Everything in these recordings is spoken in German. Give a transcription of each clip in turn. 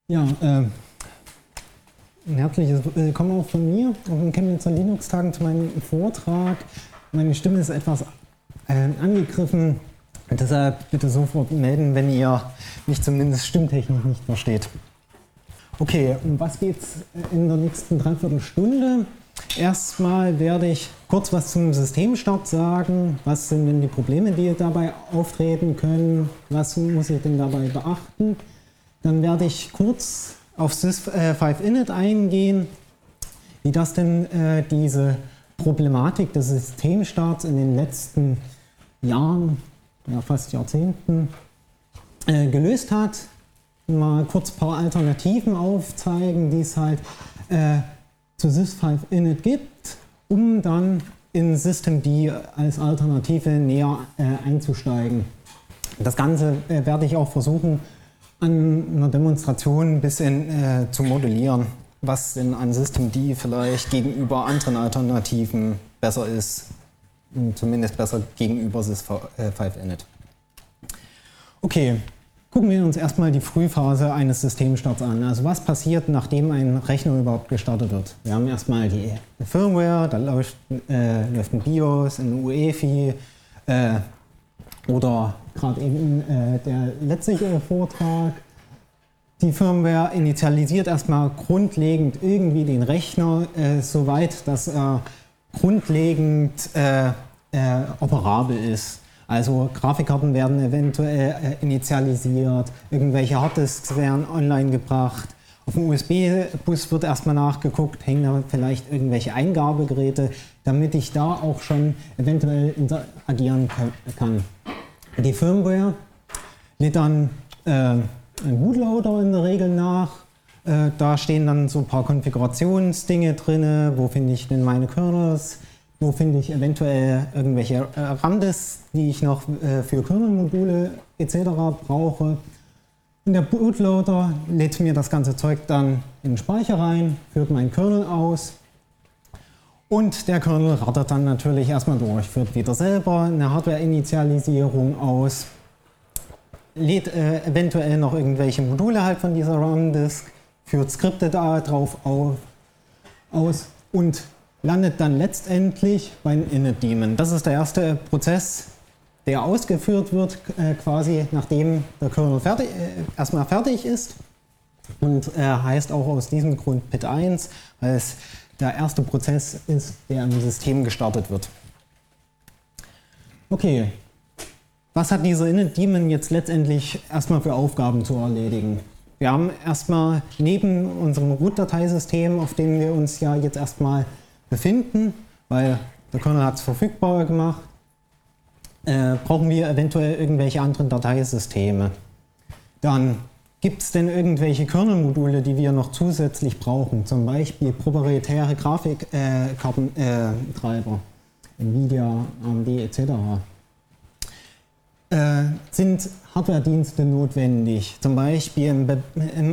Ja, ein herzliches Willkommen auch von mir auf den Chemnitzer Linux-Tagen zu meinem Vortrag. Meine Stimme ist etwas angegriffen, deshalb bitte sofort melden, wenn ihr mich zumindest stimmtechnisch nicht versteht. Okay, um was geht es in der nächsten Dreiviertelstunde? Erstmal werde ich kurz was zum Systemstart sagen. Was sind denn die Probleme, die dabei auftreten können? Was muss ich denn dabei beachten? Dann werde ich kurz auf sys5init eingehen, wie das denn diese Problematik des Systemstarts in den letzten Jahren, ja fast Jahrzehnten, gelöst hat. Mal kurz ein paar Alternativen aufzeigen, die es halt zu sys5init gibt, um dann in systemd als Alternative näher einzusteigen. Das Ganze werde ich auch versuchen, an einer Demonstration ein bisschen zu modellieren, was denn an systemd vielleicht gegenüber anderen Alternativen besser ist, zumindest besser gegenüber sys5init. Okay, gucken wir uns erstmal die Frühphase eines Systemstarts an. Also was passiert, nachdem ein Rechner überhaupt gestartet wird? Wir haben erstmal die Firmware, da läuft ein BIOS, ein UEFI oder gerade eben der letzte Vortrag. Die Firmware initialisiert erstmal grundlegend irgendwie den Rechner so weit, dass er grundlegend operabel ist. Also Grafikkarten werden eventuell initialisiert, irgendwelche Harddisks werden online gebracht. Auf dem USB-Bus wird erstmal nachgeguckt, hängen da vielleicht irgendwelche Eingabegeräte, damit ich da auch schon eventuell interagieren kann. Die Firmware lädt dann einen Bootloader in der Regel nach. Da stehen dann so ein paar Konfigurationsdinge drin. Wo finde ich denn meine Kernels? Wo finde ich eventuell irgendwelche RAM-Disks, die ich noch für Kernelmodule etc. brauche. Und der Bootloader lädt mir das ganze Zeug dann in den Speicher rein, führt meinen Kernel aus. Und der Kernel rattert dann natürlich erstmal durch, führt wieder selber eine Hardware-Initialisierung aus, lädt eventuell noch irgendwelche Module halt von dieser RAM-Disk, führt Skripte da drauf aus und landet dann letztendlich beim Init-Daemon. Das ist der erste Prozess, der ausgeführt wird, quasi nachdem der Kernel erstmal fertig ist und heißt auch aus diesem Grund PID 1, weil es der erste Prozess ist, der im System gestartet wird. Okay, was hat dieser Init-Daemon jetzt letztendlich erstmal für Aufgaben zu erledigen? Wir haben erstmal neben unserem Root-Dateisystem, auf dem wir uns ja jetzt erstmal befinden, weil der Kernel hat es verfügbar gemacht, brauchen wir eventuell irgendwelche anderen Dateisysteme. Dann gibt es denn irgendwelche Kernelmodule, die wir noch zusätzlich brauchen, zum Beispiel proprietäre Grafikkartentreiber, Nvidia, AMD etc. Sind Hardware-Dienste notwendig, zum Beispiel im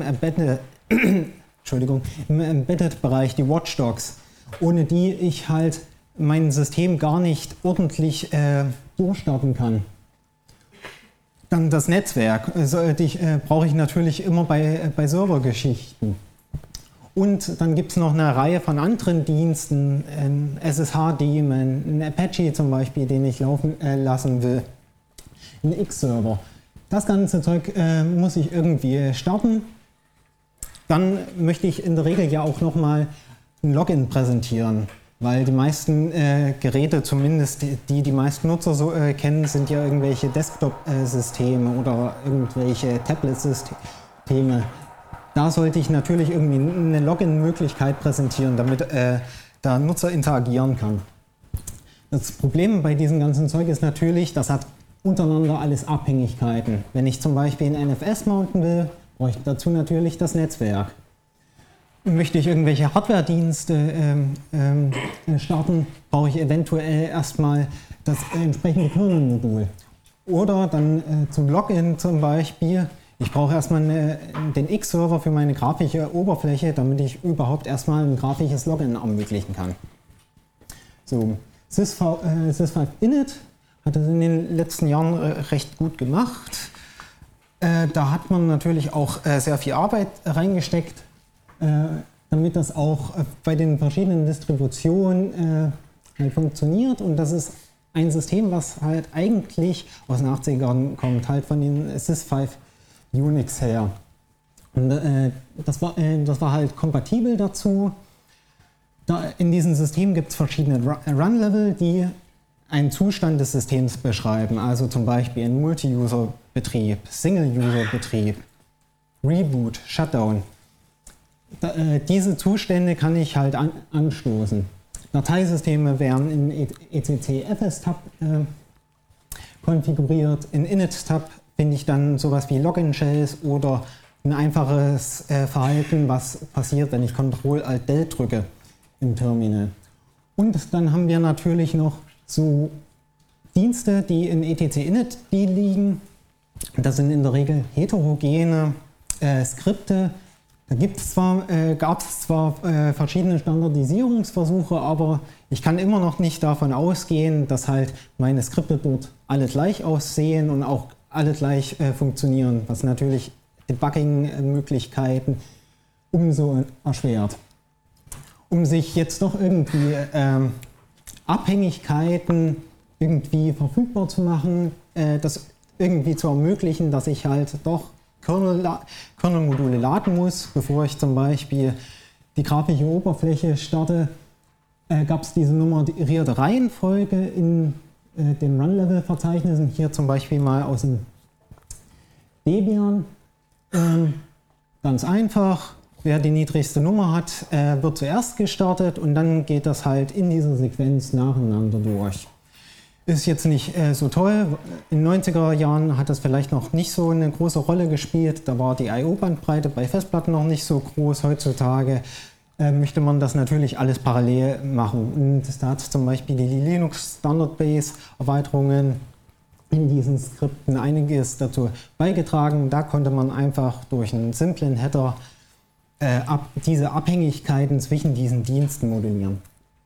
Embedded-Bereich die Watchdogs, ohne die ich halt mein System gar nicht ordentlich durchstarten kann. Dann das Netzwerk brauche ich natürlich immer bei Servergeschichten. Und dann gibt es noch eine Reihe von anderen Diensten, ein SSH-Daemon, ein Apache zum Beispiel, den ich laufen lassen will, ein X-Server. Das ganze Zeug muss ich irgendwie starten. Dann möchte ich in der Regel ja auch nochmal ein Login präsentieren. Weil die meisten Geräte, zumindest die meisten Nutzer so kennen, sind ja irgendwelche Desktop-Systeme oder irgendwelche Tablet-Systeme. Da sollte ich natürlich irgendwie eine Login-Möglichkeit präsentieren, damit der Nutzer interagieren kann. Das Problem bei diesem ganzen Zeug ist natürlich, das hat untereinander alles Abhängigkeiten. Wenn ich zum Beispiel ein NFS mounten will, brauche ich dazu natürlich das Netzwerk. Möchte ich irgendwelche Hardware-Dienste starten, brauche ich eventuell erstmal das entsprechende Kernel-Modul. Oder dann zum Login zum Beispiel, ich brauche erstmal den X-Server für meine grafische Oberfläche, damit ich überhaupt erstmal ein grafisches Login ermöglichen kann. So, sys5init hat das in den letzten Jahren recht gut gemacht. Da hat man natürlich auch sehr viel Arbeit reingesteckt, damit das auch bei den verschiedenen Distributionen halt funktioniert. Und das ist ein System, was halt eigentlich aus den 80ern kommt, halt von den Sys5 Unix her. Und das war halt kompatibel dazu. In diesem System gibt es verschiedene Run-Level, die einen Zustand des Systems beschreiben, also zum Beispiel ein Multi-User-Betrieb, Single-User-Betrieb, Reboot, Shutdown. Diese Zustände kann ich halt anstoßen. Dateisysteme werden in etc-fs-tab konfiguriert. In init-tab finde ich dann sowas wie Login-Shells oder ein einfaches Verhalten, was passiert, wenn ich Ctrl-Alt-Del drücke im Terminal. Und dann haben wir natürlich noch so Dienste, die in etc-init liegen. Das sind in der Regel heterogene Skripte. Da gab es zwar verschiedene Standardisierungsversuche, aber ich kann immer noch nicht davon ausgehen, dass halt meine Skripte dort alle gleich aussehen und auch alle gleich funktionieren, was natürlich Debugging-Möglichkeiten umso erschwert. Um sich jetzt doch irgendwie Abhängigkeiten irgendwie verfügbar zu machen, das irgendwie zu ermöglichen, dass ich halt doch Kernel-Module laden muss, bevor ich zum Beispiel die grafische Oberfläche starte, gab es diese nummerierte Reihenfolge in den Run-Level-Verzeichnissen, hier zum Beispiel mal aus dem Debian. Ganz einfach, wer die niedrigste Nummer hat, wird zuerst gestartet und dann geht das halt in dieser Sequenz nacheinander durch. Ist jetzt nicht so toll. In den 90er Jahren hat das vielleicht noch nicht so eine große Rolle gespielt. Da war die I/O-Bandbreite bei Festplatten noch nicht so groß. Heutzutage möchte man das natürlich alles parallel machen. Und da hat zum Beispiel die Linux Standard Base Erweiterungen in diesen Skripten einiges dazu beigetragen. Da konnte man einfach durch einen simplen Header diese Abhängigkeiten zwischen diesen Diensten modellieren.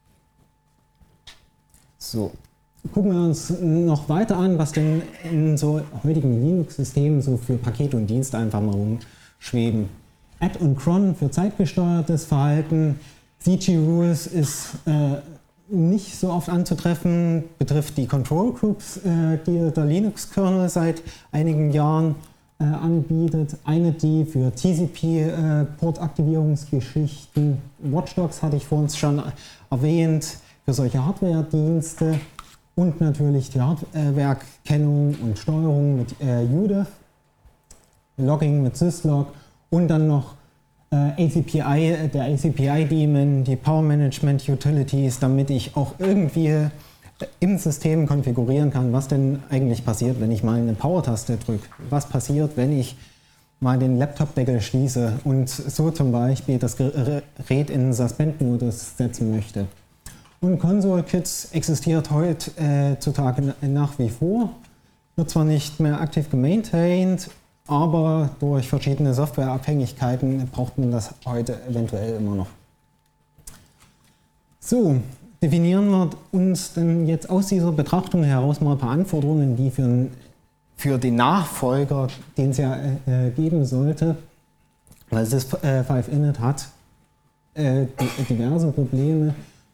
So. Gucken wir uns noch weiter an, was denn in so heutigen Linux-Systemen so für Pakete und Dienste einfach mal rumschweben. Add und cron für zeitgesteuertes Verhalten. CG-Rules ist nicht so oft anzutreffen, betrifft die Control Groups, die der Linux-Kernel seit einigen Jahren anbietet. Eine, die für TCP-Portaktivierungsgeschichten, Watchdogs hatte ich vorhin schon erwähnt, für solche Hardware-Dienste. Und natürlich die Hardware-Kennung und Steuerung mit UDEF, Logging mit Syslog und dann noch ACPI, der ACPI-Daemon, die Power Management Utilities, damit ich auch irgendwie im System konfigurieren kann, was denn eigentlich passiert, wenn ich mal eine Power-Taste drücke. Was passiert, wenn ich mal den Laptop-Deckel schließe und so zum Beispiel das Gerät in Suspend-Modus setzen möchte. Und Console-Kits existiert heutzutage nach wie vor, wird zwar nicht mehr aktiv gemaintained, aber durch verschiedene Softwareabhängigkeiten braucht man das heute eventuell immer noch. So, definieren wir uns denn jetzt aus dieser Betrachtung heraus mal ein paar Anforderungen, die für den Nachfolger, den es ja geben sollte, weil Sys5 Init hat diverse Probleme.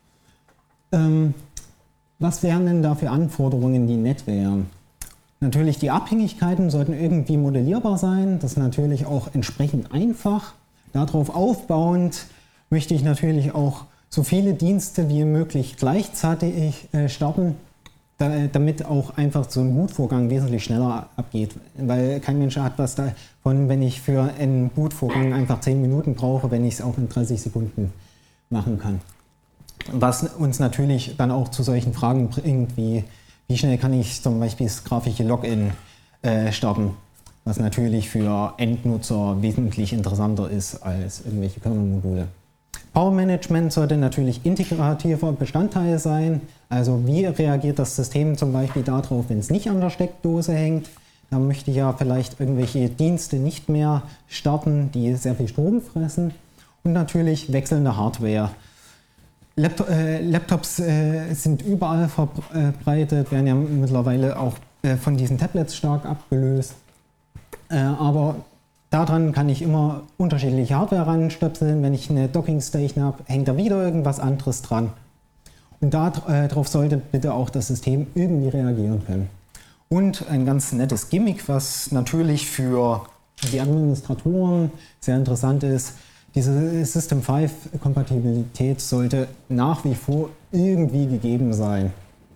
Was wären denn da für Anforderungen, die nett wären? Natürlich, die Abhängigkeiten sollten irgendwie modellierbar sein, das ist natürlich auch entsprechend einfach. Darauf aufbauend möchte ich natürlich auch so viele Dienste wie möglich gleichzeitig starten, damit auch einfach so ein Bootvorgang wesentlich schneller abgeht. Weil kein Mensch hat was davon, wenn ich für einen Bootvorgang einfach 10 Minuten brauche, wenn ich es auch in 30 Sekunden machen kann. Was uns natürlich dann auch zu solchen Fragen bringt, wie schnell kann ich zum Beispiel das grafische Login starten, was natürlich für Endnutzer wesentlich interessanter ist als irgendwelche Kernel-Module. Power Management sollte natürlich integrativer Bestandteil sein, also wie reagiert das System zum Beispiel darauf, wenn es nicht an der Steckdose hängt. Da möchte ich ja vielleicht irgendwelche Dienste nicht mehr starten, die sehr viel Strom fressen. Und natürlich wechselnde Hardware. Laptops sind überall verbreitet, werden ja mittlerweile auch von diesen Tablets stark abgelöst. Aber daran kann ich immer unterschiedliche Hardware ranstöpseln. Wenn ich eine Dockingstation habe, hängt da wieder irgendwas anderes dran. Und darauf sollte bitte auch das System irgendwie reagieren können. Und ein ganz nettes Gimmick, was natürlich für die Administratoren sehr interessant ist, diese System 5-Kompatibilität sollte nach wie vor irgendwie gegeben sein.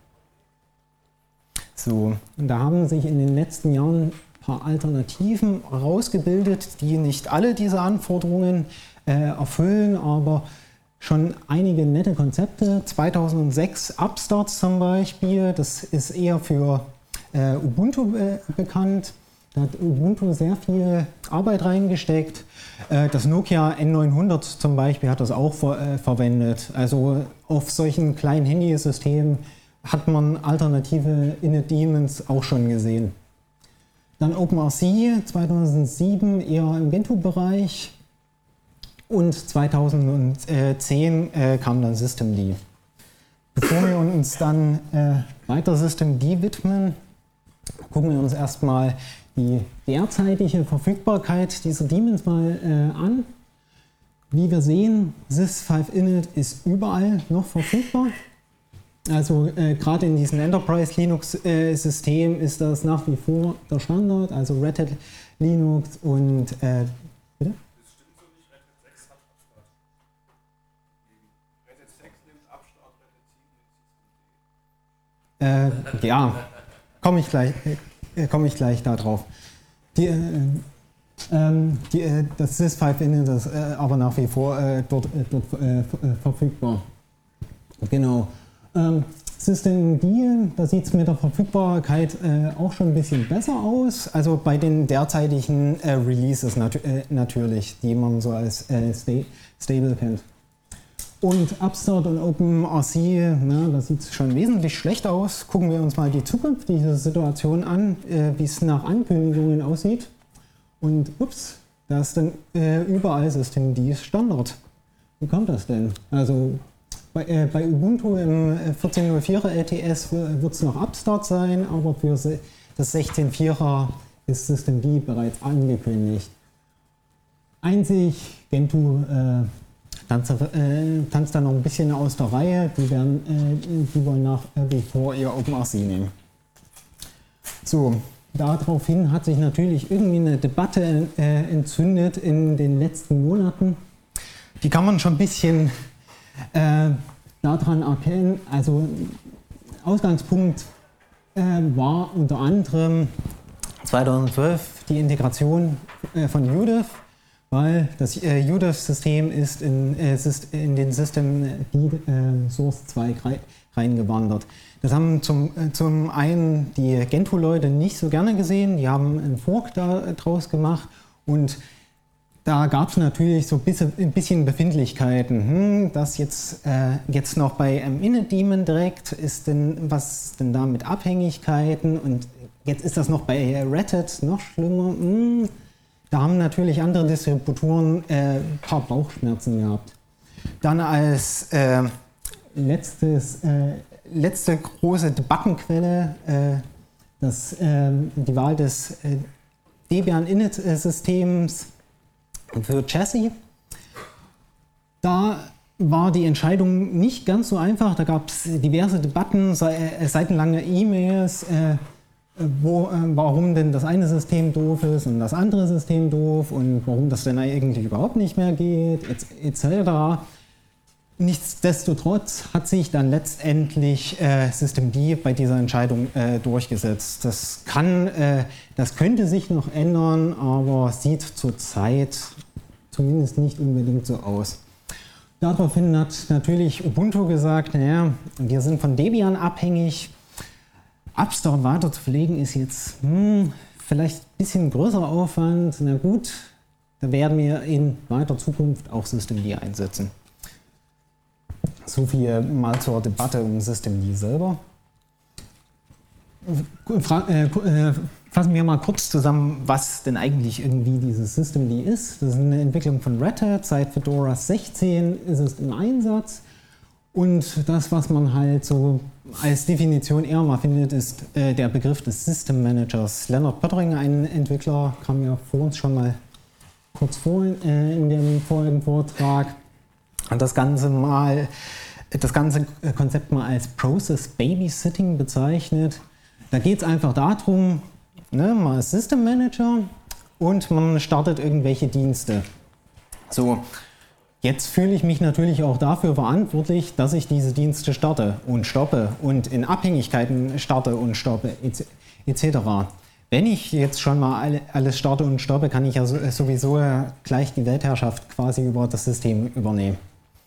So, und da haben sich in den letzten Jahren ein paar Alternativen herausgebildet, die nicht alle diese Anforderungen erfüllen, aber schon einige nette Konzepte. 2006 Upstart zum Beispiel, das ist eher für Ubuntu bekannt. Da hat Ubuntu sehr viel Arbeit reingesteckt. Das Nokia N900 zum Beispiel hat das auch verwendet. Also auf solchen kleinen Handysystemen hat man alternative Init-Daemons auch schon gesehen. Dann OpenRC 2007 eher im Gentoo-Bereich und 2010 kam dann Systemd. Bevor wir uns dann weiter Systemd widmen, gucken wir uns erstmal die derzeitige Verfügbarkeit dieser Daemons mal an. Wie wir sehen, sys5init ist überall noch verfügbar. Also gerade in diesem Enterprise Linux System ist das nach wie vor der Standard, also Red Hat Linux und bitte? Das stimmt so nicht, Red Hat 6 hat Upstart. Red Hat 6 nimmt Upstart, Red Hat 7 nimmt Systemd. Ja, komme ich gleich darauf. Das sys5init ist aber nach wie vor dort verfügbar. Genau. Systemd, da sieht es mit der Verfügbarkeit auch schon ein bisschen besser aus. Also bei den derzeitigen Releases natürlich, die man so als stable kennt. Und Upstart und OpenRC, da sieht es schon wesentlich schlechter aus. Gucken wir uns mal die zukünftige Situation an, wie es nach Ankündigungen aussieht. Und ups, da ist dann überall Systemd Standard. Wie kommt das denn? Also bei Ubuntu im 14.04er LTS wird es noch Upstart sein, aber für das 16.4er ist Systemd bereits angekündigt. Einzig Gentoo tanzt da noch ein bisschen aus der Reihe, die wollen nach wie vor ihr OpenRC nehmen. So, daraufhin hat sich natürlich irgendwie eine Debatte entzündet in den letzten Monaten. Die kann man schon ein bisschen daran erkennen. Also Ausgangspunkt war unter anderem 2012 die Integration von UDIF, weil das UDIF-System ist in den Systemd Source 2 reingewandert. Das haben zum einen die Gentoo-Leute nicht so gerne gesehen, die haben einen Fork daraus gemacht und da gab es natürlich so ein bisschen Befindlichkeiten. Das jetzt noch bei init-Daemon direkt, was ist denn da mit Abhängigkeiten und jetzt ist das noch bei Red Hat noch schlimmer. Da haben natürlich andere Distributoren ein paar Bauchschmerzen gehabt. Dann als letzte große Debattenquelle die Wahl des Debian Init-Systems für Chassis. Da war die Entscheidung nicht ganz so einfach. Da gab es diverse Debatten, seitenlange E-Mails, warum denn das eine System doof ist und das andere System doof und warum das denn eigentlich überhaupt nicht mehr geht, etc. Nichtsdestotrotz hat sich dann letztendlich Systemd bei dieser Entscheidung durchgesetzt. Das könnte sich noch ändern, aber sieht zurzeit zumindest nicht unbedingt so aus. Daraufhin hat natürlich Ubuntu gesagt, naja, wir sind von Debian abhängig. Upstart weiter zu pflegen ist jetzt vielleicht ein bisschen größerer Aufwand. Na gut, da werden wir in weiter Zukunft auch Systemd einsetzen. So viel mal zur Debatte um Systemd selber. Fassen wir mal kurz zusammen, was denn eigentlich irgendwie dieses Systemd ist. Das ist eine Entwicklung von Red Hat. Seit Fedora 16 ist es im Einsatz. Und das, was man halt so als Definition eher mal findet, ist der Begriff des System Managers. Leonard Poettering, ein Entwickler, kam ja vor uns schon mal kurz vor in dem vorigen Vortrag, hat das ganze Konzept mal als Process Babysitting bezeichnet. Da geht es einfach darum, ne, man ist System Manager und man startet irgendwelche Dienste. So, jetzt fühle ich mich natürlich auch dafür verantwortlich, dass ich diese Dienste starte und stoppe und in Abhängigkeiten starte und stoppe etc. Wenn ich jetzt schon mal alles starte und stoppe, kann ich ja sowieso gleich die Weltherrschaft quasi über das System übernehmen.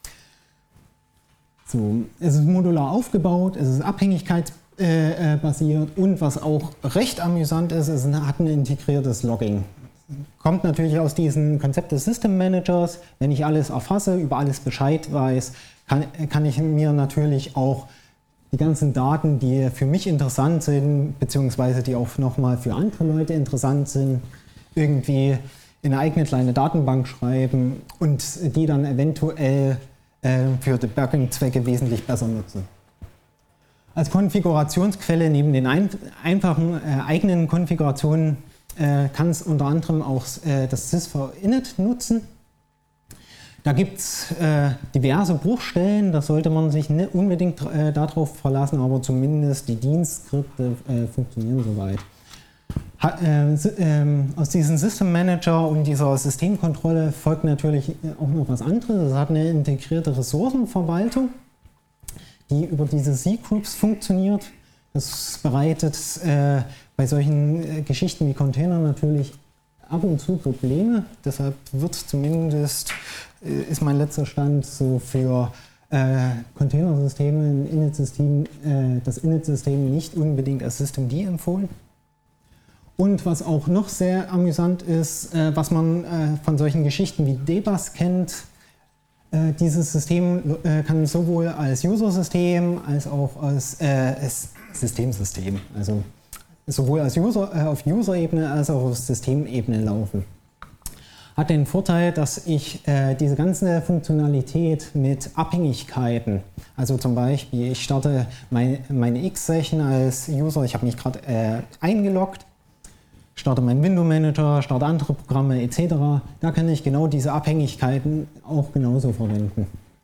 So, es ist modular aufgebaut, es ist abhängigkeitsbasiert und was auch recht amüsant ist, es hat ein integriertes Logging. Kommt natürlich aus diesem Konzept des System Managers. Wenn ich alles erfasse, über alles Bescheid weiß, kann ich mir natürlich auch die ganzen Daten, die für mich interessant sind, beziehungsweise die auch nochmal für andere Leute interessant sind, irgendwie in eine eigene kleine Datenbank schreiben und die dann eventuell für Debugging-Zwecke wesentlich besser nutzen. Als Konfigurationsquelle neben den einfachen eigenen Konfigurationen kann es unter anderem auch das sysv-init nutzen. Da gibt es diverse Bruchstellen, da sollte man sich nicht unbedingt darauf verlassen, aber zumindest die Dienstskripte funktionieren soweit. Aus diesem System Manager und dieser Systemkontrolle folgt natürlich auch noch was anderes. Es hat eine integrierte Ressourcenverwaltung, die über diese C-Groups funktioniert. Das bereitet bei solchen Geschichten wie Container natürlich ab und zu Probleme. Deshalb wird zumindest, ist mein letzter Stand, so für Containersysteme ein Init-System, das Init-System nicht unbedingt als Systemd empfohlen. Und was auch noch sehr amüsant ist, was man von solchen Geschichten wie Dbus kennt, dieses System kann sowohl als User-System als auch als Systemsystem, also sowohl als auf User-Ebene als auch auf Systemebene laufen. Hat den Vorteil, dass ich diese ganze Funktionalität mit Abhängigkeiten, also zum Beispiel ich starte meine X-Session als User, ich habe mich gerade eingeloggt, starte meinen Window Manager, starte andere Programme etc. Da kann ich genau diese Abhängigkeiten auch genauso verwenden.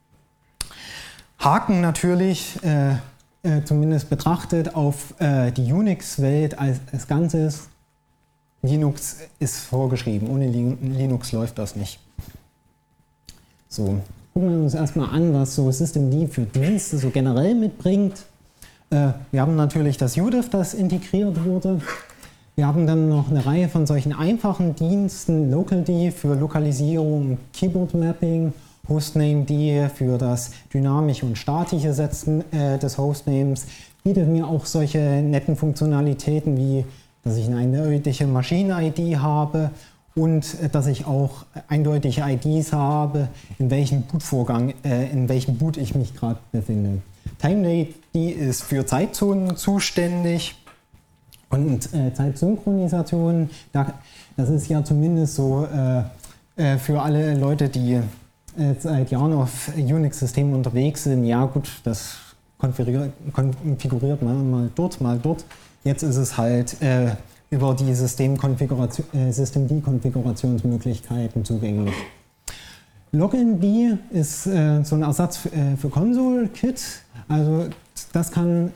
Haken natürlich, zumindest betrachtet auf die Unix-Welt als Ganzes. Linux ist vorgeschrieben, ohne Linux läuft das nicht. So, gucken wir uns erstmal an, was so Systemd für Dienste so generell mitbringt. Wir haben natürlich das UDIF, das integriert wurde. Wir haben dann noch eine Reihe von solchen einfachen Diensten, LocalD für Lokalisierung, Keyboard Mapping, Hostnamed für das dynamische und statische Setzen des Hostnames, bietet mir auch solche netten Funktionalitäten wie, dass ich eine eindeutige Maschinen-ID habe und dass ich auch eindeutige IDs habe, in welchem Bootvorgang, in welchem Boot ich mich gerade befinde. TimeD ist für Zeitzonen zuständig. Und Zeitsynchronisation, das ist ja zumindest so für alle Leute, die seit Jahren auf Unix-Systemen unterwegs sind, ja gut, das konfiguriert man mal dort. Jetzt ist es halt über die Systemd-Konfigurationsmöglichkeiten zugänglich. Loginb ist so ein Ersatz für Console-Kit, also das kann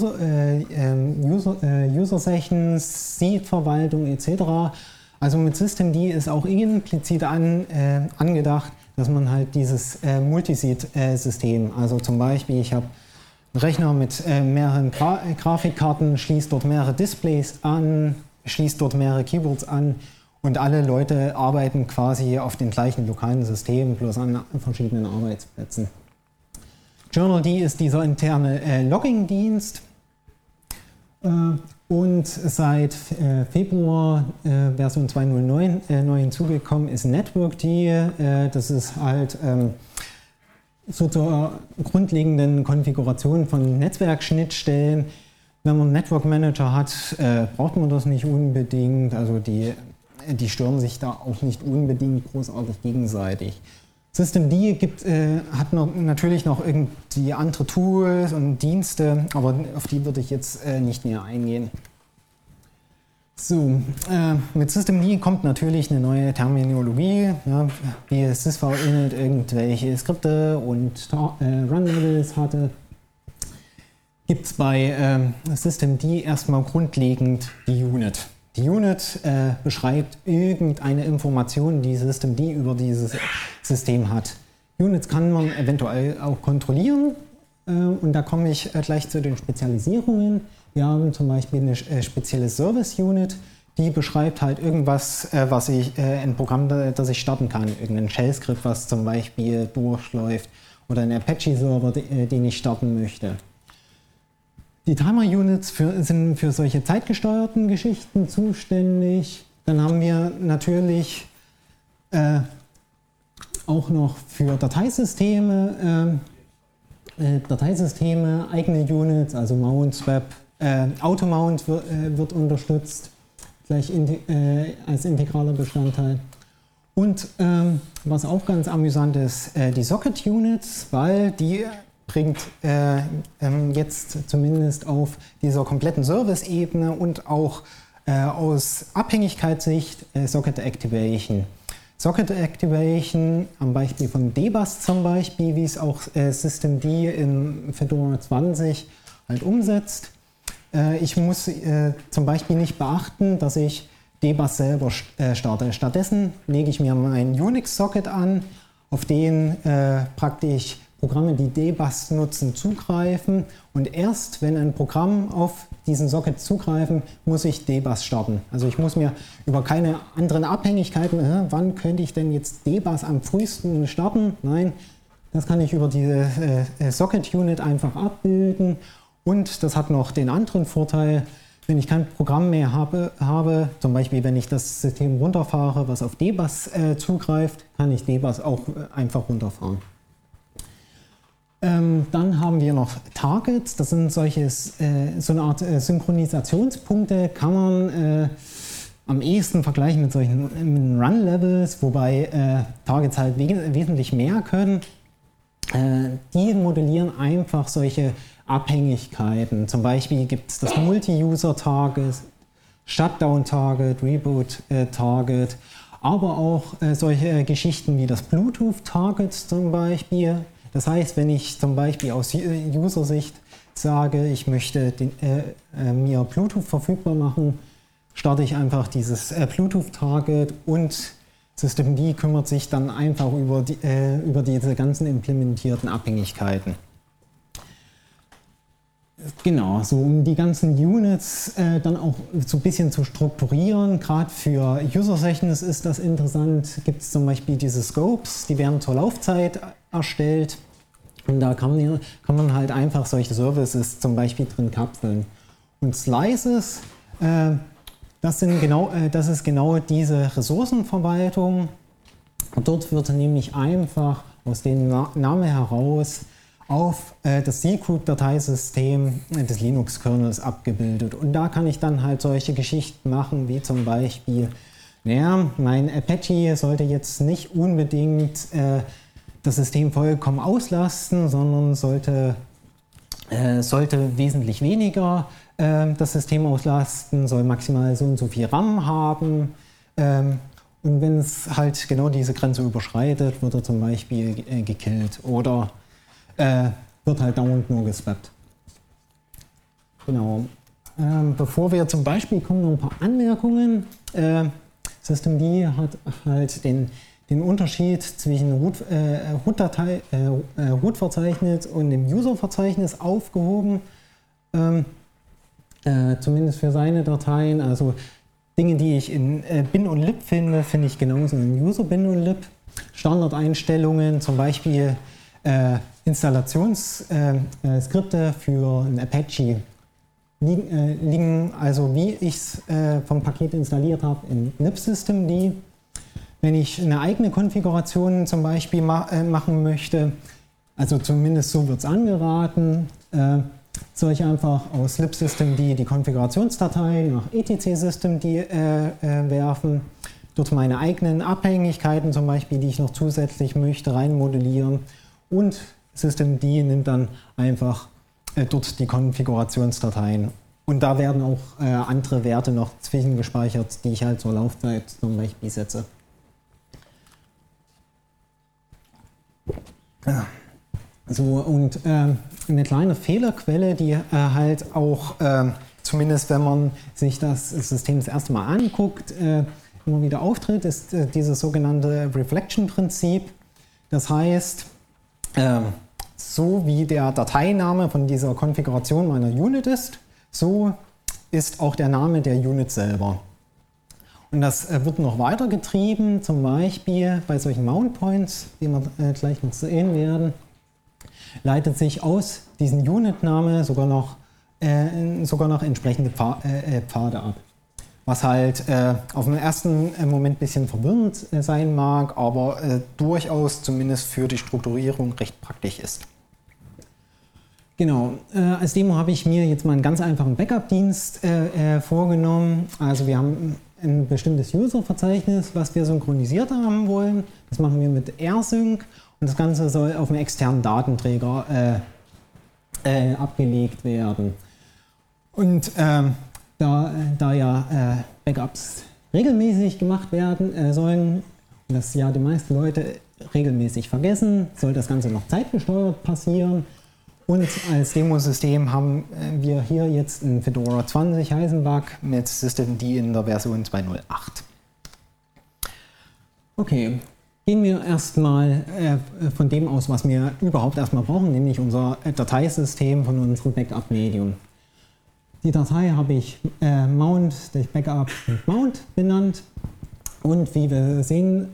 User-Sessions, Seed-Verwaltung etc. Also mit Systemd ist auch implizit angedacht, dass man halt dieses Multiseed-System, also zum Beispiel ich habe einen Rechner mit mehreren Grafikkarten, schließt dort mehrere Displays an, schließt dort mehrere Keyboards an und alle Leute arbeiten quasi auf den gleichen lokalen System, bloß an verschiedenen Arbeitsplätzen. Journald ist dieser interne Logging-Dienst und seit Februar Version 2.09 neu hinzugekommen ist NetworkD. Das ist halt so zur grundlegenden Konfiguration von Netzwerkschnittstellen. Wenn man einen Network Manager hat, braucht man das nicht unbedingt. Also die stören sich da auch nicht unbedingt großartig gegenseitig. Systemd hat natürlich noch irgendwie andere Tools und Dienste, aber auf die würde ich jetzt nicht näher eingehen. So, mit Systemd kommt natürlich eine neue Terminologie, ja, wie sysv-init irgendwelche Skripte und Run-Levels hatte. Gibt es bei Systemd erstmal grundlegend die Unit. Die Unit beschreibt irgendeine Information, die Systemd über dieses System hat. Units kann man eventuell auch kontrollieren und da komme ich gleich zu den Spezialisierungen. Wir haben zum Beispiel eine spezielle Service-Unit, die beschreibt halt irgendwas, ein Programm, das ich starten kann. Irgendein Shell-Skript, was zum Beispiel durchläuft oder ein Apache-Server, den ich starten möchte. Die Timer-Units sind für solche zeitgesteuerten Geschichten zuständig. Dann haben wir natürlich auch noch für Dateisysteme eigene Units, also Mount, Swap, Automount wird unterstützt, gleich als integraler Bestandteil. Und was auch ganz amüsant ist, die Socket-Units, weil die bringt jetzt zumindest auf dieser kompletten Service-Ebene und auch aus Abhängigkeitssicht Socket Activation. Socket Activation am Beispiel von dbus zum Beispiel, wie es auch Systemd in Fedora 20 halt umsetzt. Ich muss zum Beispiel nicht beachten, dass ich dbus selber starte. Stattdessen lege ich mir meinen Unix-Socket an, auf den praktisch Programme, die dbus nutzen, zugreifen und erst wenn ein Programm auf diesen Socket zugreifen, muss ich dbus starten. Also ich muss mir über keine anderen Abhängigkeiten, wann könnte ich denn jetzt dbus am frühesten starten? Nein, das kann ich über diese Socket-Unit einfach abbilden und das hat noch den anderen Vorteil, wenn ich kein Programm mehr habe, zum Beispiel wenn ich das System runterfahre, was auf dbus zugreift, kann ich dbus auch einfach runterfahren. Dann haben wir noch Targets, das sind so eine Art Synchronisationspunkte, kann man am ehesten vergleichen mit solchen Run-Levels, wobei Targets halt wesentlich mehr können. Die modellieren einfach solche Abhängigkeiten. Zum Beispiel gibt es das Multi-User-Target, Shutdown-Target, Reboot-Target, aber auch solche Geschichten wie das Bluetooth-Target zum Beispiel. Das heißt, wenn ich zum Beispiel aus User-Sicht sage, ich möchte mir Bluetooth verfügbar machen, starte ich einfach dieses Bluetooth-Target und Systemd kümmert sich dann einfach über diese ganzen implementierten Abhängigkeiten. Genau, so um die ganzen Units dann auch so ein bisschen zu strukturieren, gerade für User-Sessions ist das interessant, gibt es zum Beispiel diese Scopes, die werden zur Laufzeit erstellt und da kann man halt einfach solche Services zum Beispiel drin kapseln. Und Slices, das ist genau diese Ressourcenverwaltung. Und dort wird nämlich einfach aus dem Namen heraus auf das C-Group-Dateisystem des Linux-Kernels abgebildet. Und da kann ich dann halt solche Geschichten machen, wie zum Beispiel, mein Apache sollte jetzt nicht unbedingt das System vollkommen auslasten, sondern sollte wesentlich weniger das System auslasten, soll maximal so und so viel RAM haben. Und wenn es halt genau diese Grenze überschreitet, wird er zum Beispiel gekillt oder wird halt dauernd nur geswappt. Genau. Bevor wir zum Beispiel kommen, noch ein paar Anmerkungen. Systemd hat halt den Unterschied zwischen Root-Verzeichnis und dem User-Verzeichnis aufgehoben. Zumindest für seine Dateien. Also Dinge, die ich in bin und lib finde ich genauso in User bin und lib. Standardeinstellungen, zum Beispiel Installationsskripte für ein Apache liegen also, wie ich es vom Paket installiert habe, in libsystemd. Wenn ich eine eigene Konfiguration zum Beispiel machen möchte, also zumindest so wird es angeraten, soll ich einfach aus libsystemd die Konfigurationsdatei nach etc-systemd werfen. dort meine eigenen Abhängigkeiten zum Beispiel, die ich noch zusätzlich möchte, reinmodellieren und systemd nimmt dann einfach dort die Konfigurationsdateien. Und da werden auch andere Werte noch zwischengespeichert, die ich halt zur Laufzeit zum Beispiel setze. So, und eine kleine Fehlerquelle, die halt auch, zumindest wenn man sich das System das erste Mal anguckt, immer wieder auftritt, ist dieses sogenannte Reflection-Prinzip. Das heißt, so wie der Dateiname von dieser Konfiguration meiner Unit ist, so ist auch der Name der Unit selber. Und das wird noch weiter getrieben, zum Beispiel bei solchen Mount Points, die wir gleich noch sehen werden, leitet sich aus diesem Unit-Name sogar noch entsprechende Pfade ab. Was halt auf den ersten Moment ein bisschen verwirrend sein mag, aber durchaus zumindest für die Strukturierung recht praktisch ist. Genau, als Demo habe ich mir jetzt mal einen ganz einfachen Backup-Dienst vorgenommen. Also wir haben ein bestimmtes User-Verzeichnis, was wir synchronisiert haben wollen. Das machen wir mit rsync und das Ganze soll auf einen externen Datenträger abgelegt werden. Und da ja Backups regelmäßig gemacht werden sollen, das ja die meisten Leute regelmäßig vergessen, soll das Ganze noch zeitgesteuert passieren. Und als Demosystem haben wir hier jetzt ein Fedora 20 Heisenbug mit systemd in der Version 2.0.8. Okay, gehen wir erstmal von dem aus, was wir überhaupt erstmal brauchen, nämlich unser Dateisystem von unserem Backup-Medium. Die Datei habe ich mount.backup.mount benannt und wie wir sehen,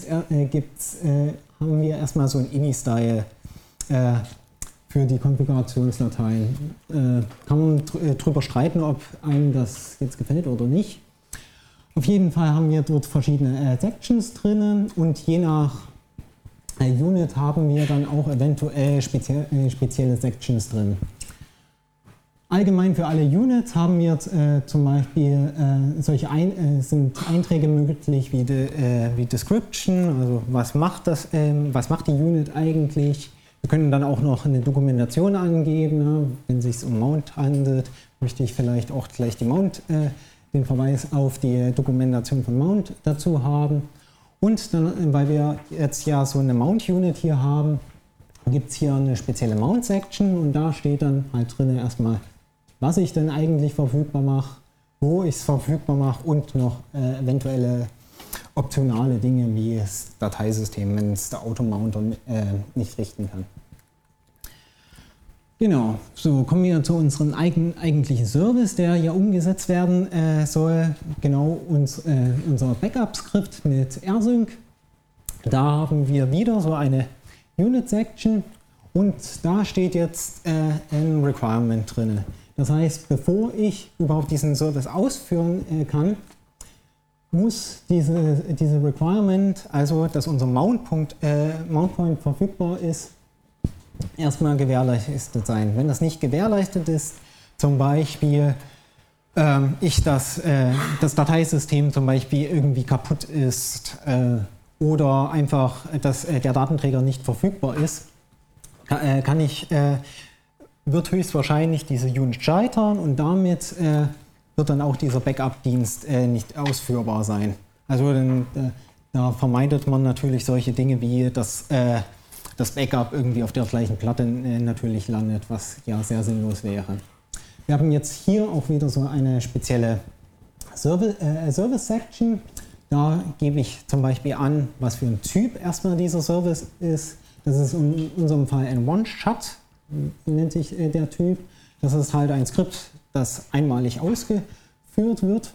haben wir erstmal so ein ini-Style für die Konfigurationsdateien. Kann man drüber streiten, ob einem das jetzt gefällt oder nicht. Auf jeden Fall haben wir dort verschiedene Sections drin und je nach Unit haben wir dann auch eventuell spezielle Sections drin. Allgemein für alle Units haben wir zum Beispiel sind Einträge möglich wie Description, also was macht die Unit eigentlich. Wir können dann auch noch eine Dokumentation angeben, ne? Wenn es sich um Mount handelt, möchte ich vielleicht auch gleich den Verweis auf die Dokumentation von Mount dazu haben. Und dann, weil wir jetzt ja so eine Mount-Unit hier haben, gibt es hier eine spezielle Mount-Section und da steht dann halt drin erstmal, was ich denn eigentlich verfügbar mache, wo ich es verfügbar mache und noch eventuelle optionale Dinge wie das Dateisystem, wenn es der Automounter nicht richten kann. Genau, so kommen wir zu unserem eigentlichen Service, der ja umgesetzt werden soll. Genau, unser Backup-Skript mit rsync. Da haben wir wieder so eine Unit-Section und da steht jetzt ein Requirement drin. Das heißt, bevor ich überhaupt diesen Service ausführen kann, muss diese Requirement, also dass unser Mount Point verfügbar ist, erstmal gewährleistet sein. Wenn das nicht gewährleistet ist, zum Beispiel das Dateisystem zum Beispiel irgendwie kaputt ist oder einfach, dass der Datenträger nicht verfügbar ist, wird höchstwahrscheinlich diese Unit scheitern und damit wird dann auch dieser Backup-Dienst nicht ausführbar sein. Also da vermeidet man natürlich solche Dinge wie, dass das Backup irgendwie auf der gleichen Platte natürlich landet, was ja sehr sinnlos wäre. Wir haben jetzt hier auch wieder so eine spezielle Service-Section. Da gebe ich zum Beispiel an, was für ein Typ erstmal dieser Service ist. Das ist in unserem Fall ein One-Shot, nennt sich der Typ. Das ist halt ein Skript, das einmalig ausgeführt wird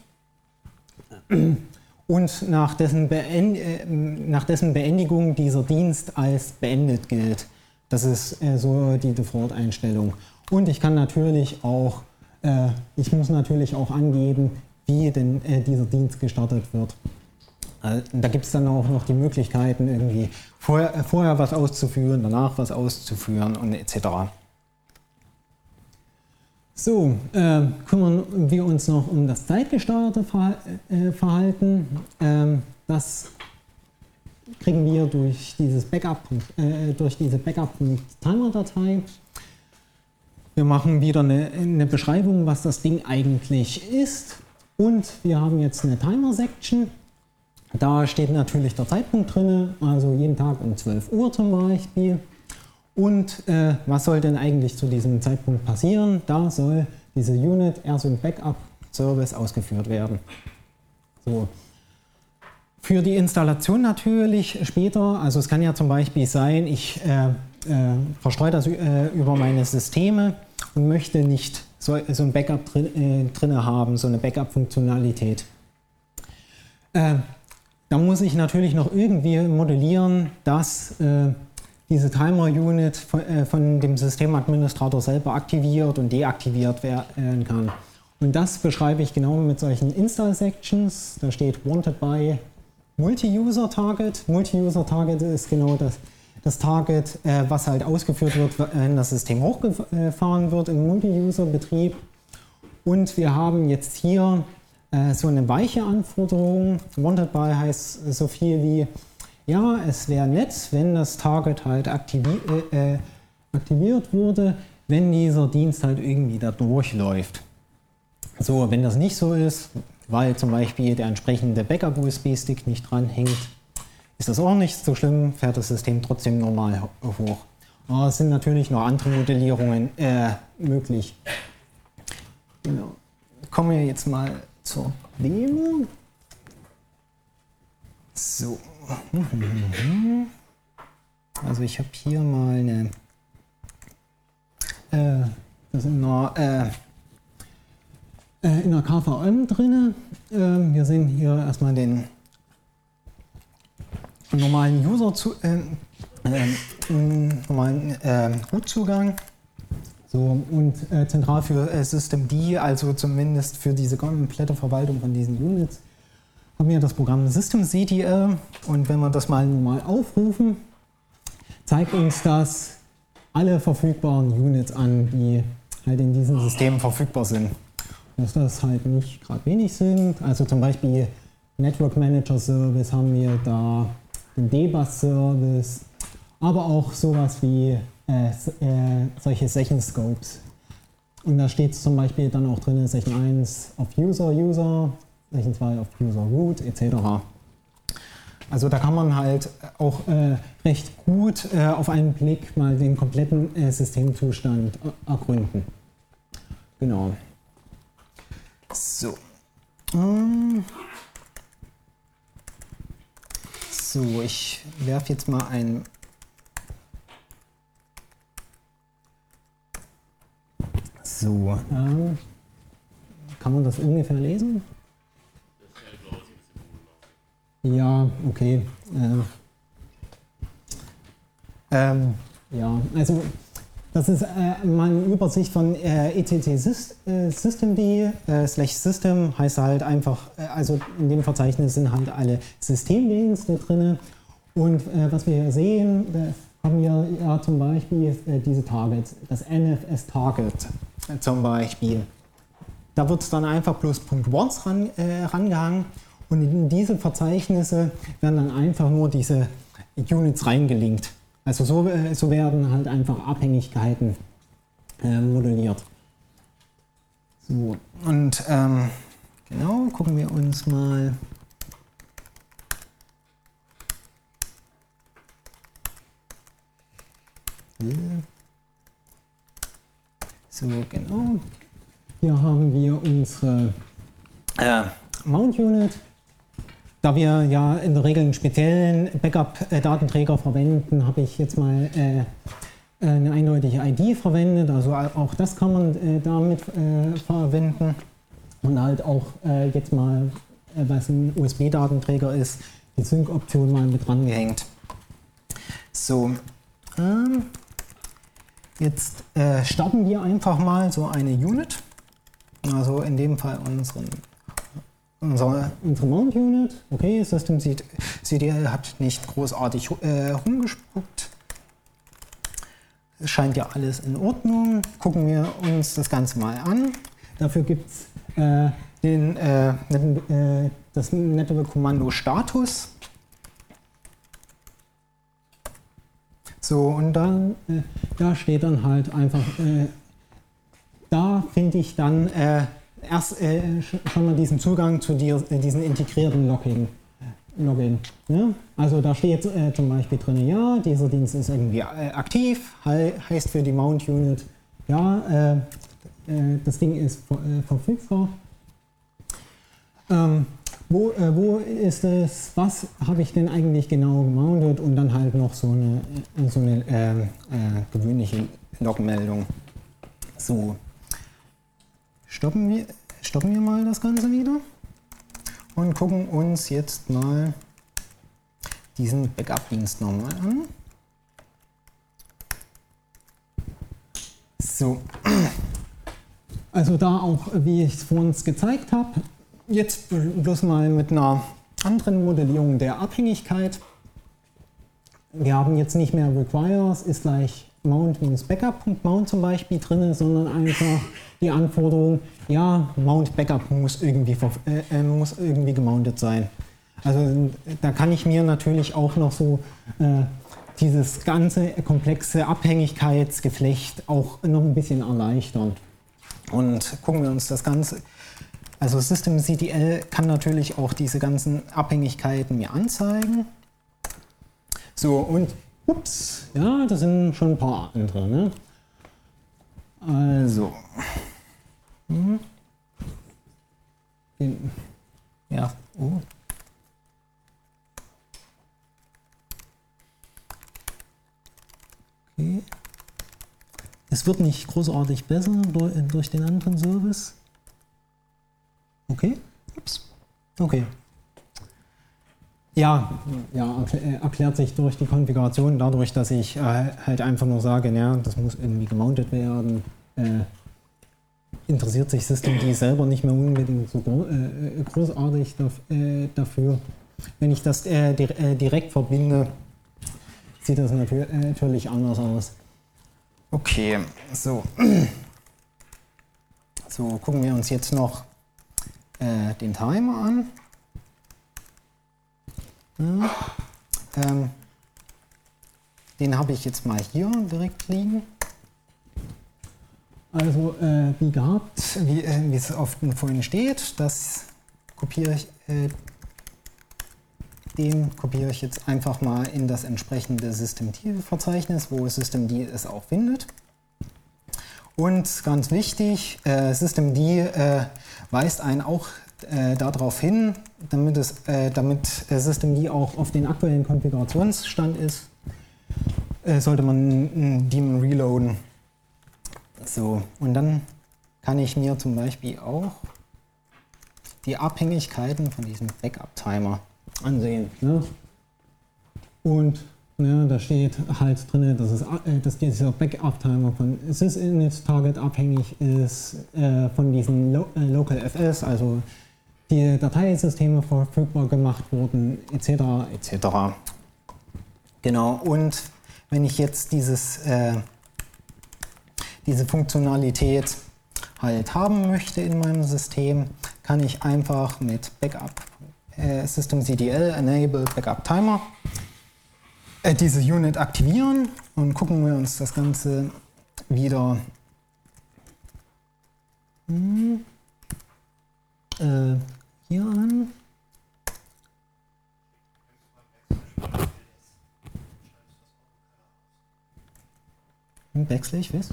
und nach dessen Beendigung dieser Dienst als beendet gilt. Das ist so die Default-Einstellung. Und ich kann natürlich auch, muss natürlich auch angeben, wie denn dieser Dienst gestartet wird. Da gibt es dann auch noch die Möglichkeiten, irgendwie vorher was auszuführen, danach was auszuführen und etc. So, kümmern wir uns noch um das zeitgesteuerte Verhalten. Das kriegen wir durch dieses durch diese Backup.timer-Datei. Wir machen wieder eine Beschreibung, was das Ding eigentlich ist. Und wir haben jetzt eine Timer-Section. Da steht natürlich der Zeitpunkt drin, also jeden Tag um 12 Uhr zum Beispiel. Und was soll denn eigentlich zu diesem Zeitpunkt passieren? Da soll diese Unit RSync Backup Service ausgeführt werden. So. Für die Installation natürlich später, also es kann ja zum Beispiel sein, ich verstreue das über meine Systeme und möchte nicht so ein Backup drin haben, so eine Backup-Funktionalität. Da muss ich natürlich noch irgendwie modellieren, dass diese Timer-Unit von dem Systemadministrator selber aktiviert und deaktiviert werden kann. Und das beschreibe ich genau mit solchen Install-Sections. Da steht Wanted by Multi-User-Target. Multi-User-Target ist genau das Target, was halt ausgeführt wird, wenn das System hochgefahren wird im Multi-User-Betrieb. Und wir haben jetzt hier so eine weiche Anforderung. Wanted by heißt so viel wie, ja, es wäre nett, wenn das Target halt aktiviert wurde, wenn dieser Dienst halt irgendwie da durchläuft. So, wenn das nicht so ist, weil zum Beispiel der entsprechende Backup-USB-Stick nicht dranhängt, ist das auch nicht so schlimm, fährt das System trotzdem normal hoch. Aber es sind natürlich noch andere Modellierungen möglich. Genau. Kommen wir jetzt mal zur Demo. So. Also ich habe hier mal eine das in einer KVM drin. Wir sehen hier erstmal den normalen normalen Root-Zugang. So, und zentral für Systemd, also zumindest für diese komplette Verwaltung von diesen Units, haben wir das Programm systemctl. Und wenn wir das mal normal aufrufen, zeigt uns das alle verfügbaren Units an, die halt in diesem System verfügbar sind. Dass das halt nicht gerade wenig sind, also zum Beispiel Network Manager Service haben wir da, den DBus Service, aber auch sowas wie solche Session Scopes. Und da steht zum Beispiel dann auch drin, Session 1 auf User, Session 2 auf User Root etc. Also da kann man halt auch recht gut auf einen Blick mal den kompletten Systemzustand ergründen. Genau. So. So, ich werfe jetzt mal ein so, kann man das ungefähr lesen? Ja, okay. Ja, also das ist mal eine Übersicht von etc systemd /system heißt halt einfach, also in dem Verzeichnis sind halt alle Systemdienste drin. Und was wir hier sehen, haben wir ja zum Beispiel diese Targets, das NFS-Target zum Beispiel. Da wird es dann einfach bloß .once rangehangen und in diese Verzeichnisse werden dann einfach nur diese Units reingelinkt. Also so werden halt einfach Abhängigkeiten modelliert. So, und genau, gucken wir uns mal so, genau. Hier haben wir unsere Mount Unit. Da wir ja in der Regel einen speziellen Backup-Datenträger verwenden, habe ich jetzt mal eine eindeutige ID verwendet. Also auch das kann man damit verwenden. Und halt auch jetzt mal, was ein USB-Datenträger ist, die Sync-Option mal mit dran gehängt. So, jetzt starten wir einfach mal so eine Unit. Also in dem Fall unsere Mount Unit. Okay, systemctl hat nicht großartig rumgespuckt. scheint ja alles in Ordnung. Gucken wir uns das Ganze mal an. Dafür gibt es das nette Kommando Status. So, und dann da steht dann halt einfach, da finde ich dann erst schon mal diesen Zugang zu diesen integrierten Login. Ne? Also da steht zum Beispiel drin, ja, dieser Dienst ist irgendwie aktiv, heißt für die Mount Unit, ja, das Ding ist verfügbar. Wo ist es, was habe ich denn eigentlich genau gemountet und dann halt noch so eine gewöhnliche Logmeldung. So, stoppen wir mal das Ganze wieder und gucken uns jetzt mal diesen Backup-Dienst nochmal an. So, also da auch, wie ich es vorhin gezeigt habe, jetzt bloß mal mit einer anderen Modellierung der Abhängigkeit. Wir haben jetzt nicht mehr requires ist gleich mount-backup.mount zum Beispiel drin, sondern einfach die Anforderung, ja, mount backup muss irgendwie gemountet sein. Also da kann ich mir natürlich auch noch so dieses ganze komplexe Abhängigkeitsgeflecht auch noch ein bisschen erleichtern. Und gucken wir uns das Ganze. Also systemctl kann natürlich auch diese ganzen Abhängigkeiten mir anzeigen. So, und ups, ja, das sind schon ein paar andere. Ne? Also. Ja, oh. Okay. Es wird nicht großartig besser durch den anderen Service. Okay. Ups. Okay. Ja, erklärt sich durch die Konfiguration, dadurch, dass ich halt einfach nur sage, ja, das muss irgendwie gemountet werden, interessiert sich Systemd selber nicht mehr unbedingt so großartig dafür. Wenn ich das direkt verbinde, sieht das natürlich anders aus. Okay, so. So, gucken wir uns jetzt noch den Timer an. Den habe ich jetzt mal hier direkt liegen. Also wie gehabt, wie es oft vorhin steht, das kopiere ich, den kopiere ich jetzt einfach mal in das entsprechende Systemd-Verzeichnis, wo Systemd es auch findet. Und ganz wichtig, Systemd weist einen auch darauf hin, damit Systemd auch auf den aktuellen Konfigurationsstand ist, sollte man einen Daemon reloaden. So, und dann kann ich mir zum Beispiel auch die Abhängigkeiten von diesem Backup-Timer ansehen. Ne? Und ja, da steht halt drin, dass dieser Backup-Timer von sysinit-target abhängig ist, von diesen localfs, also die Dateisysteme verfügbar gemacht wurden, etc. etc. Genau, und wenn ich jetzt diese Funktionalität halt haben möchte in meinem System, kann ich einfach mit Backup systemctl enable Backup Timer diese Unit aktivieren und gucken wir uns das Ganze wieder hier an. Backslash, was?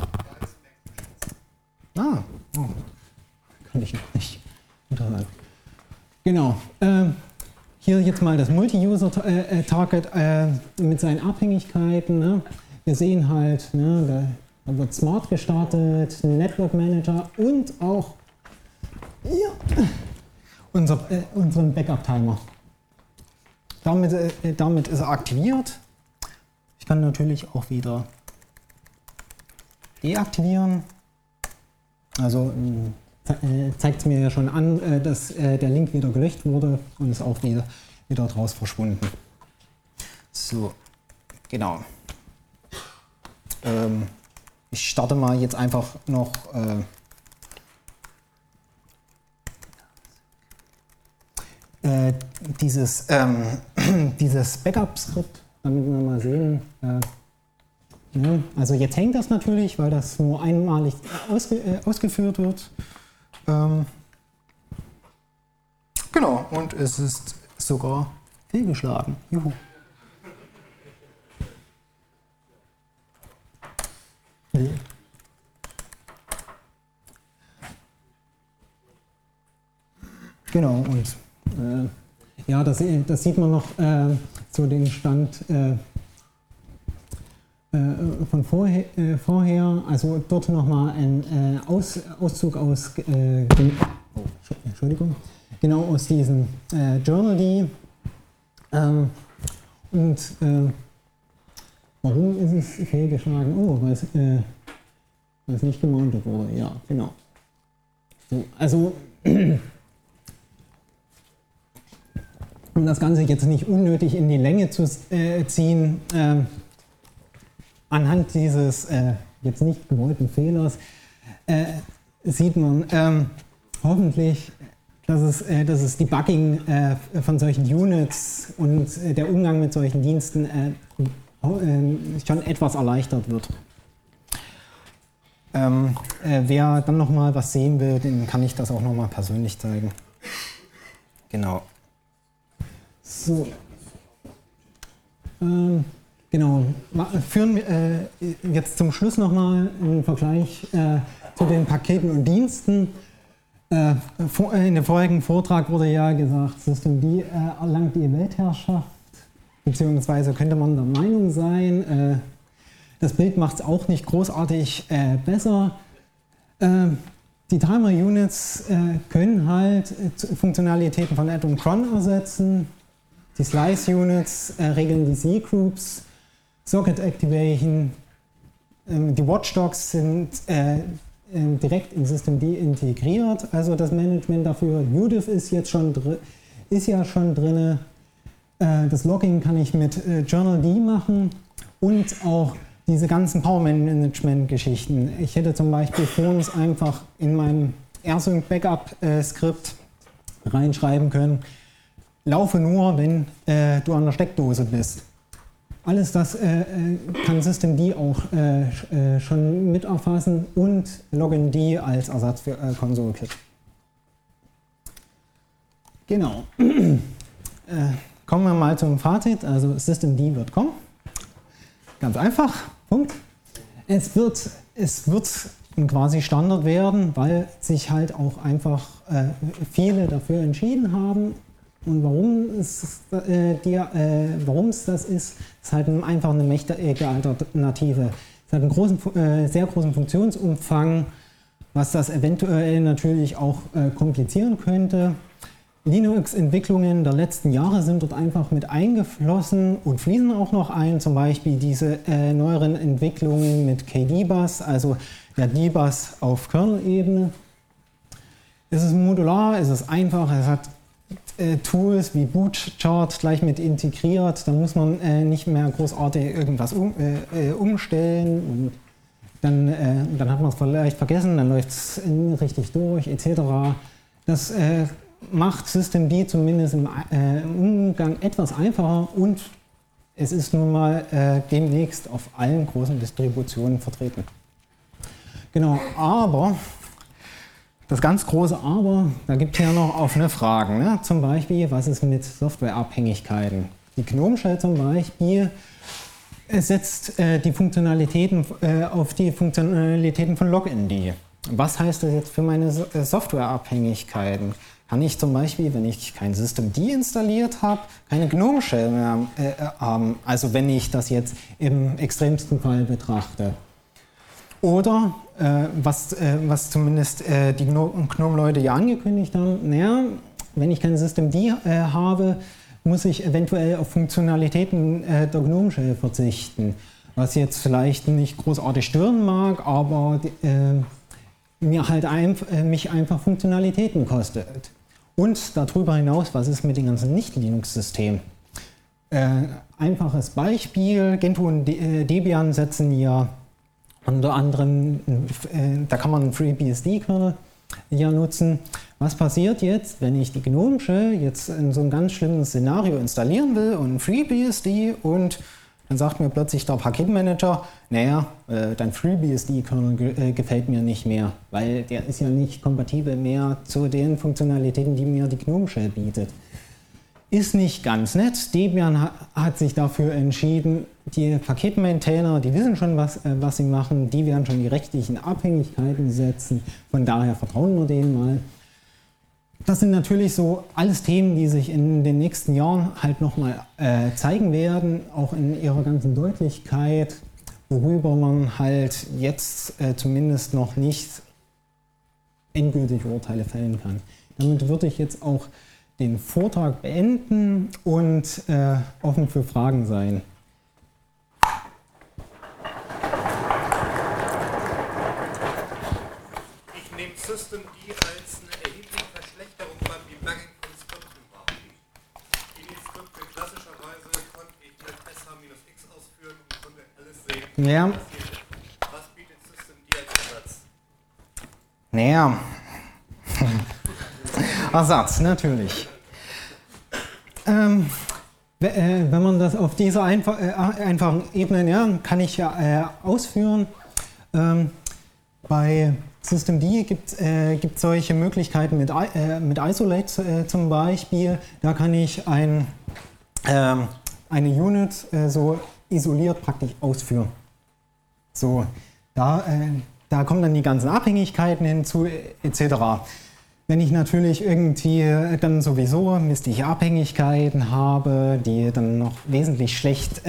Ah, oh. Kann ich noch nicht. Interessant. Genau. Hier jetzt mal das Multi-User-Target mit seinen Abhängigkeiten. Ne? Wir sehen halt, ne, da wird Smart gestartet, Network Manager und auch ja, unseren Backup-Timer. Damit ist er aktiviert. Ich kann natürlich auch wieder deaktivieren. Also zeigt es mir ja schon an, dass der Link wieder gelöscht wurde und ist auch wieder draus verschwunden. So, genau. Ich starte mal jetzt einfach noch dieses Backup-Skript, damit wir mal sehen. Ja, also jetzt hängt das natürlich, weil das nur einmalig ausgeführt wird. Genau, und es ist sogar fehlgeschlagen. Juhu. Genau, und ja, das sieht man noch so den Stand von vorher. Also dort nochmal ein Auszug aus, Entschuldigung, genau aus diesem Journal-D. Und warum ist es fehlgeschlagen? Oh, weil es nicht gemountet wurde. Ja, genau. So, also um das Ganze jetzt nicht unnötig in die Länge zu ziehen, anhand dieses jetzt nicht gewollten Fehlers sieht man hoffentlich, dass es Debugging von solchen Units und der Umgang mit solchen Diensten schon etwas erleichtert wird. Wer dann nochmal was sehen will, den kann ich das auch nochmal persönlich zeigen. Genau. So. Genau. Führen wir jetzt zum Schluss nochmal einen Vergleich zu den Paketen und Diensten. In dem vorigen Vortrag wurde ja gesagt, Systemd erlangt die Weltherrschaft, beziehungsweise könnte man der Meinung sein. Das Bild macht es auch nicht großartig besser. Die Timer-Units können halt Funktionalitäten von Add und Cron ersetzen. Die Slice-Units regeln die Z-Groups, Socket Activation. Die Watchdogs sind direkt in Systemd integriert, also das Management dafür. UDIF ist ja schon drin. Das Logging kann ich mit Journal-D machen und auch diese ganzen Power-Management-Geschichten. Ich hätte zum Beispiel vorhin einfach in meinem AirSync-Backup-Skript reinschreiben können, laufe nur, wenn du an der Steckdose bist. Alles das kann Systemd auch schon mit erfassen und Login-D als Ersatz für ConsoleKit. Genau. Kommen wir mal zum Fazit. Also Systemd wird kommen. Ganz einfach. Punkt. Es wird ein quasi Standard werden, weil sich halt auch einfach viele dafür entschieden haben. Und warum es das ist halt einfach eine mächtige Alternative. Es hat einen sehr großen Funktionsumfang, was das eventuell natürlich auch komplizieren könnte. Linux-Entwicklungen der letzten Jahre sind dort einfach mit eingeflossen und fließen auch noch ein, zum Beispiel diese neueren Entwicklungen mit KDBus, also der D-Bus auf Kernel-Ebene. Es ist modular, es ist einfach, es hat Tools wie Bootchart gleich mit integriert, da muss man nicht mehr großartig irgendwas umstellen und dann hat man es vielleicht vergessen, dann läuft es richtig durch etc. Das macht Systemd zumindest im Umgang etwas einfacher und es ist nun mal demnächst auf allen großen Distributionen vertreten. Genau, aber das ganz große Aber, da gibt es ja noch offene Fragen. Ne? Zum Beispiel, was ist mit Softwareabhängigkeiten? Die GNOME Shell zum Beispiel setzt die Funktionalitäten auf die Funktionalitäten von Login-D. Was heißt das jetzt für meine Softwareabhängigkeiten? Kann ich zum Beispiel, wenn ich kein Systemd installiert habe, keine GNOME Shell mehr haben? Also wenn ich das jetzt im extremsten Fall betrachte. Oder, was zumindest die GNOME-Leute ja angekündigt haben, naja, wenn ich kein Systemd habe, muss ich eventuell auf Funktionalitäten der GNOME Shell verzichten. Was jetzt vielleicht nicht großartig stören mag, aber mich einfach Funktionalitäten kostet. Und darüber hinaus, was ist mit den ganzen Nicht-Linux-Systemen? Einfaches Beispiel, Gentoo und Debian setzen ja Unter anderem, da kann man einen FreeBSD-Kernel ja nutzen. Was passiert jetzt, wenn ich die GNOME Shell jetzt in so einem ganz schlimmen Szenario installieren will und FreeBSD und dann sagt mir plötzlich der Paketmanager, naja, dein FreeBSD-Kernel gefällt mir nicht mehr, weil der ist ja nicht kompatibel mehr zu den Funktionalitäten, die mir die GNOME Shell bietet. Ist nicht ganz nett. Debian hat sich dafür entschieden, die Paketmaintainer, die wissen schon, was sie machen, die werden schon die rechtlichen Abhängigkeiten setzen, von daher vertrauen wir denen mal. Das sind natürlich so alles Themen, die sich in den nächsten Jahren halt nochmal zeigen werden, auch in ihrer ganzen Deutlichkeit, worüber man halt jetzt zumindest noch nicht endgültig Urteile fällen kann. Damit würde ich jetzt auch den Vortrag beenden und offen für Fragen sein. Ich nehme Systemd als eine erhebliche Verschlechterung beim Debugging von Skripten wahr. Init-Skripte klassischerweise konnte ich mit sh-x ausführen und konnte alles sehen. Ja. Was bietet Systemd als Ersatz? Naja. Ersatz, natürlich. Wenn man das auf dieser einfachen Ebene, ja, kann ich ja ausführen. Bei Systemd gibt es solche Möglichkeiten mit Isolate zum Beispiel. Da kann ich eine Unit so isoliert praktisch ausführen. So, da kommen dann die ganzen Abhängigkeiten hinzu etc. Wenn ich natürlich irgendwie dann sowieso mistige Abhängigkeiten habe, die ich dann noch wesentlich schlecht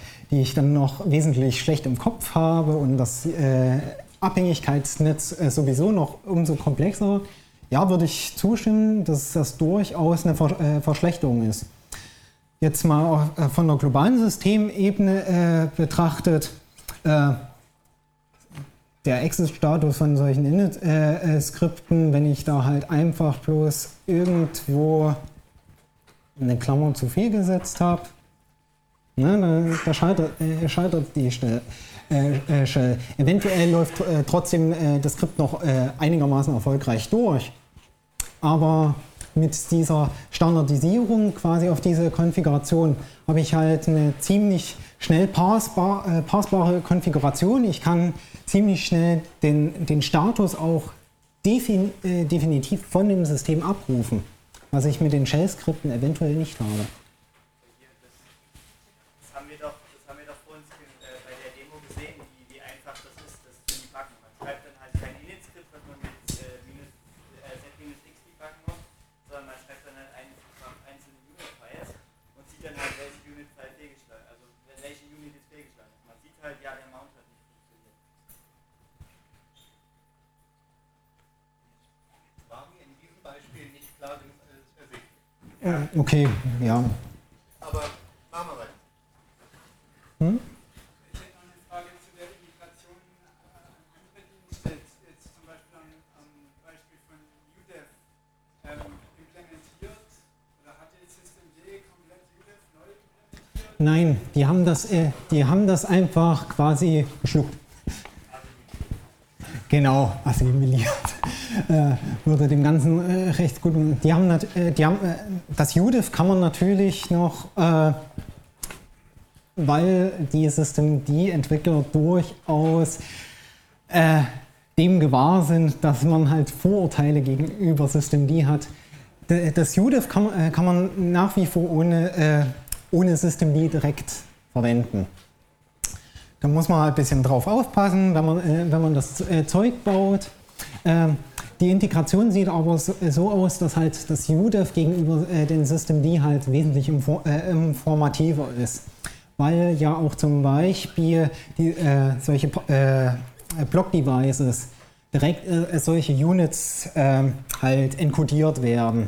im Kopf habe und das Abhängigkeitsnetz sowieso noch umso komplexer, ja, würde ich zustimmen, dass das durchaus eine Verschlechterung ist. Jetzt mal von der globalen Systemebene betrachtet, der Exit-Status von solchen Init-Skripten, wenn ich da halt einfach bloß irgendwo eine Klammer zu viel gesetzt habe, ne, da scheitert die Shell. Eventuell läuft trotzdem das Skript noch einigermaßen erfolgreich durch, aber mit dieser Standardisierung quasi auf diese Konfiguration habe ich halt eine ziemlich schnell parsbare Konfiguration. Ich kann ziemlich schnell den Status auch definitiv von dem System abrufen, was ich mit den Shell-Skripten eventuell nicht habe. Das haben wir doch vorhin bei der Demo gesehen, wie einfach das ist, das zu debuggen. Man schreibt dann halt kein Init-Skript, was man mit z-x debuggen muss, sondern man schreibt dann halt einfach einzelne Unit-Files und sieht dann halt, welche Unit-File fehlgeschlagen, also welche Unit ist fehlgeschlagen. Man sieht halt, ja, der Mount hat nicht funktioniert. War mir in diesem Beispiel nicht klar ersichtlich. Okay, ja. Aber machen wir weiter. Ich hätte noch eine Frage zu der Integration an andere Dienste, jetzt zum Beispiel am Beispiel von UDEV implementiert oder hat jetzt Systemd komplett UDEV neu implementiert? Nein, die haben das einfach quasi geschluckt. Genau, assimiliert. Würde dem Ganzen recht gut. Das UDEV kann man natürlich noch, weil die Systemd-Entwickler durchaus dem gewahr sind, dass man halt Vorurteile gegenüber Systemd hat. Das UDEV kann man nach wie vor ohne Systemd direkt verwenden. Da muss man halt ein bisschen drauf aufpassen, wenn man das Zeug baut. Die Integration sieht aber so aus, dass halt das UDEV gegenüber den Systemd halt wesentlich informativer ist. Weil ja auch zum Beispiel solche Block-Devices direkt solche Units halt encodiert werden.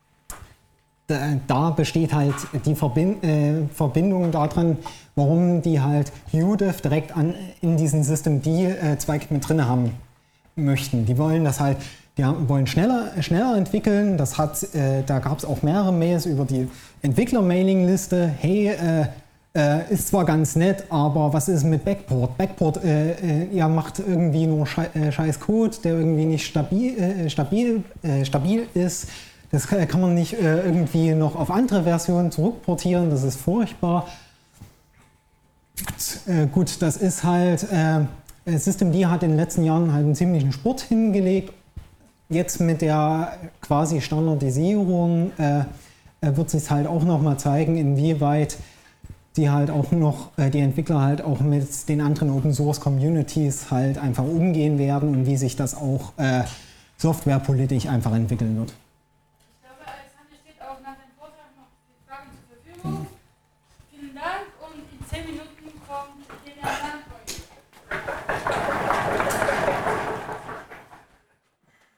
Da besteht halt die Verbindung daran, warum die halt UDEV direkt in diesen Systemd-Zweig mit drin haben möchten. Die wollen das halt, wollen schneller entwickeln. Da gab es auch mehrere Mails über die Entwickler-Mailing-Liste. Hey, ist zwar ganz nett, aber was ist mit Backport? Backport macht irgendwie nur scheiß Code, der irgendwie nicht stabil ist. Das kann man nicht irgendwie noch auf andere Versionen zurückportieren, das ist furchtbar. Gut, das ist halt, Systemd hat in den letzten Jahren halt einen ziemlichen Sport hingelegt. Jetzt mit der quasi Standardisierung wird sich halt auch nochmal zeigen, inwieweit die halt auch noch, die Entwickler halt auch mit den anderen Open Source Communities halt einfach umgehen werden und wie sich das auch softwarepolitisch einfach entwickeln wird.